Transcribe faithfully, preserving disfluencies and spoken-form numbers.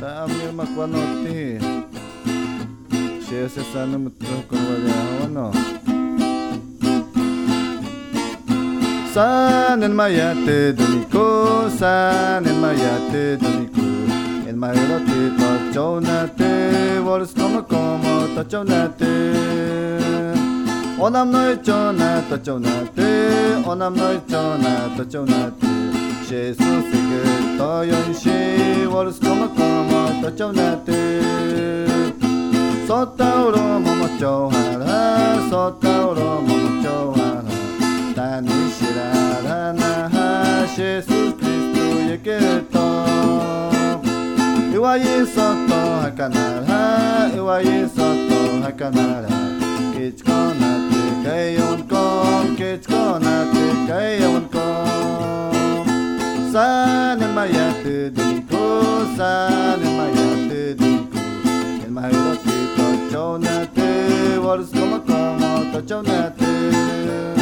Samir makwanoti. Siya sana mutu kunwaliano. San el mayate domiko, san el mayate domiko. El mayrote tachonate, vols como como tachonate. Onam no chona tachonate, onam no chona tachonate. Jesus sigue toyon shi, vols como como tachonate. Sotauro momo chohara, sotauro momo chohara. Tani shirara ha, Jesus Cristo yeketo. Iwayi soto hakanara, iwayi soto hakanara. Kichkonate kayon kon, kichkonate kayon kon. San el mayate domiko, san el mayate domiko. El mayrote tochonate, vols como como tochonate.